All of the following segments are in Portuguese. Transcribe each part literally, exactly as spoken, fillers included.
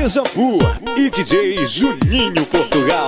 Deja Vu e D J Juninho Portugal.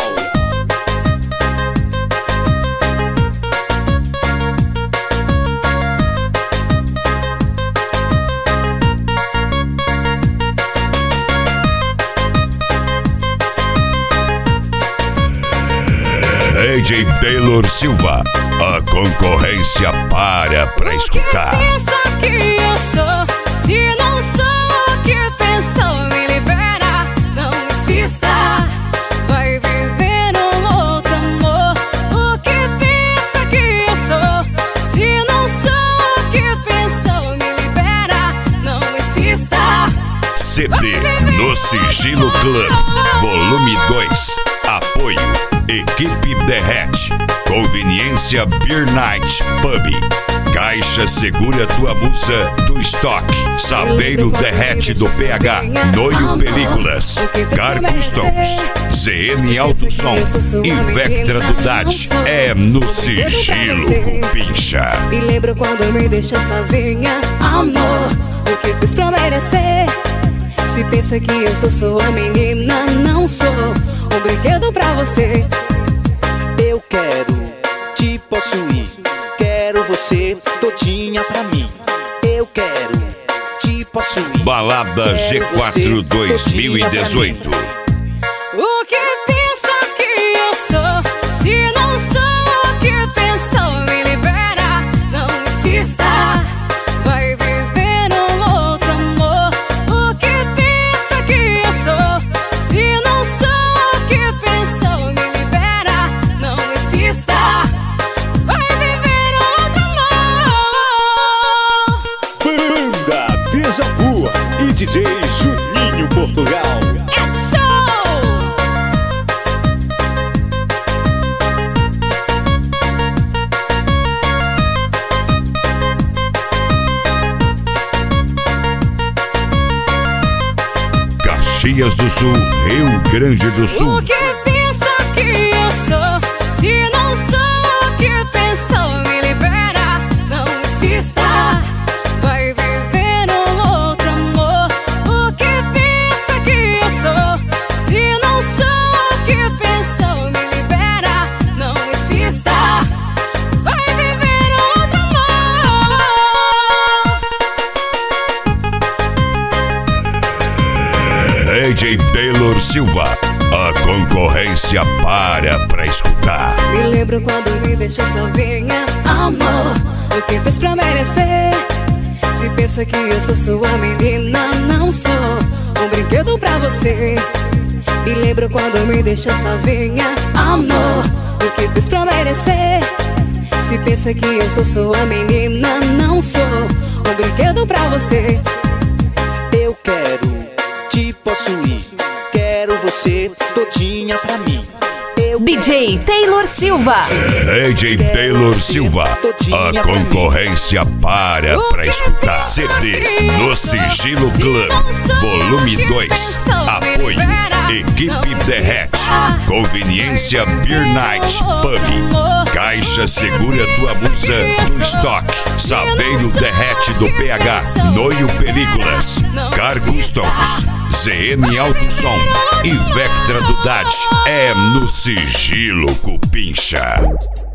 D J Taylor Silva, a concorrência para pra escutar. O que pensa que eu sou? Se não sou o que pensou, me libera, não insista. Vai viver um outro amor. O que pensa que eu sou? Se não sou o que pensou, me libera, não insista. C D no Sigilo Club, volume dois. Apoio Equipe Derrete, Conveniência Beer Night Pub, Caixa Segura Tua Musa do Estoque, Saveiro Derrete do P H, Noio Películas, Car Customs, Z M Alto Som e Vectra do Dade. É no Sigilo Cupincha. Me lembro quando me deixa sozinha, amor, o que fiz pra merecer? Se pensa que eu sou sua menina, não sou um brinquedo pra você. Eu quero te possuir, quero você todinha pra mim. Eu quero te possuir. Balada G quatro dois mil e dezoito. O que pensa que eu sou? Se não sou o que pensou, me libera, não insista. Vai viver um outro amor. O que pensa que eu sou? Se não sou o que pensou, me libera, não insista. Vai viver outro amor. Banda Deja Vu e D J Juninho Portugal. É show! Caxias do Sul, Rio Grande do Sul. O que pensa que eu sou? Se não sou o que pensou, me libera, não insista. Vai viver um outro amor. O que pensa que eu sou? Se não sou o que pensou, me libera, não insista. Vai viver outro amor. D J Taylor Silva, a concorrência para pra escutar. Me lembro quando me deixou sozinha, amor, o que fez pra merecer? Se pensa que eu sou sua menina, não sou um brinquedo pra você. Me lembro quando me deixou sozinha, amor, o que fez pra merecer? Se pensa que eu sou sua menina, não sou um brinquedo pra você. Eu quero te possuir, quero você todinha pra mim. Eu D J Taylor Silva. D J Taylor Silva, a concorrência para pra escutar. C D no Sigilo Club, volume dois. Apoio Equipe Derrete, Conveniência Beer Night Pub, Caixa Segura Tua Musa do Estoque, Saveiro Derrete do P H, Noio Películas, Car Customs, Z M Alto Som e Vectra do Dade. É no Sigilo Cupincha.